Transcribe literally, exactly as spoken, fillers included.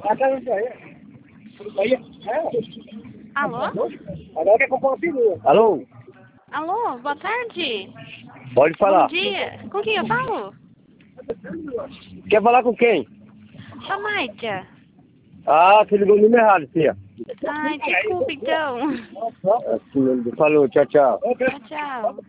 Alô? Agora que eu consigo. Alô? Alô, boa tarde. Pode falar. Bom dia. Com quem eu falo? Quer falar com quem? A Maidia. Ah, você ligou o número errado, filha. Ai, desculpa então. Assim, falou, tchau, tchau. Tchau, tchau.